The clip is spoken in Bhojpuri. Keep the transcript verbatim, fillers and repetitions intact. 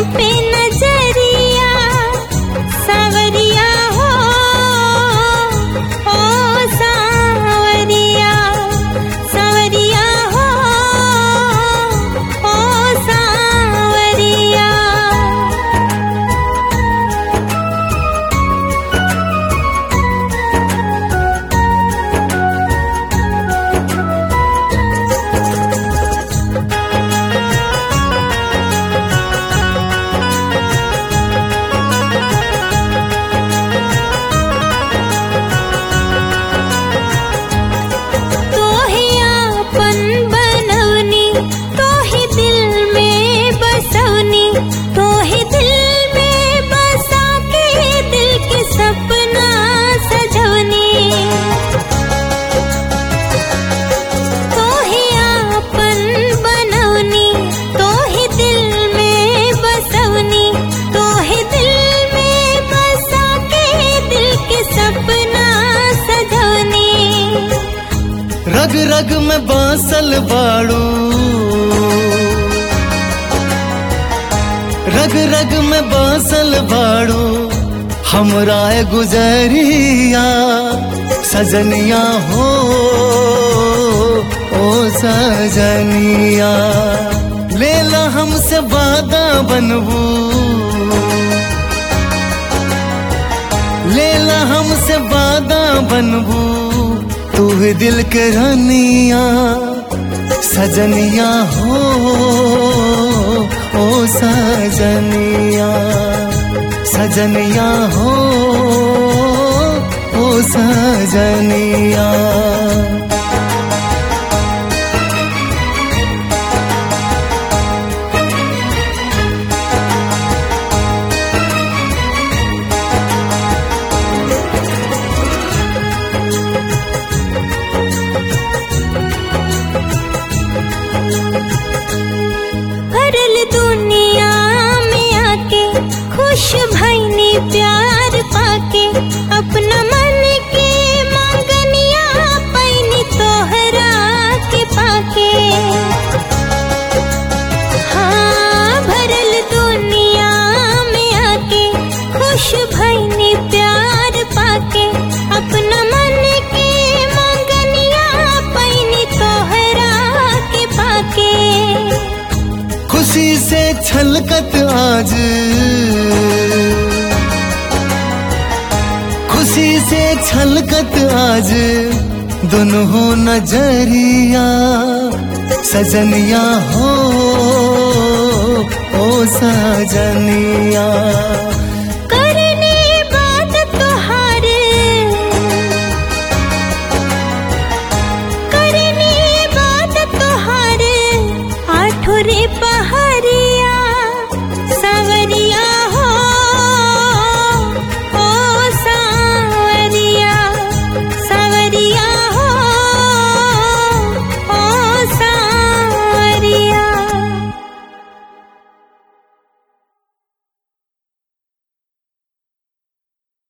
पे नजरिया सावरिया हो ओ सावरिया सावरिया हो ओ सावरिया। रग रग में बासल बाड़ू, रग रग में बासल बाड़ू हमरा गुजरिया सजनिया हो ओ सजनिया। लेला हमसे वादा बनबू, लेला हमसे वादा बनबू तू ही दिल के रानिया सजनिया हो ओ सजनिया सजनिया हो ओ सजनिया। भरल दुनिया में आके खुश भइनी प्यार पाके अपना मन के मांगनिया पैनी तोहरा के पाके। हाँ भरल दुनिया में आके खुश भइनी प्यार पाके अपना मन के मांगनिया पैनी तोहरा के पाके। खुशी से छलकत आज, खुशी से छलकत आज दोनों नजरिया सजनिया हो ओ सजनिया।